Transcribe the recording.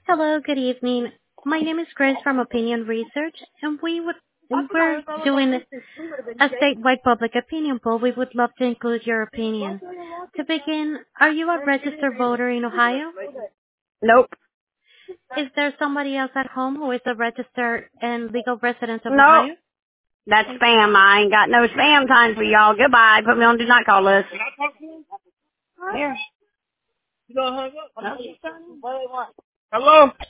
Hello, good evening. My name is Grace from Opinion Research, and we're doing a statewide public opinion poll. We would love to include your opinion. To begin, are you a registered voter in Ohio? Nope. Is there somebody else at home who is a registered and legal resident of Nope. Ohio? That's spam. I ain't got no spam time for y'all. Goodbye. Put me on do not call list. Here. Hello?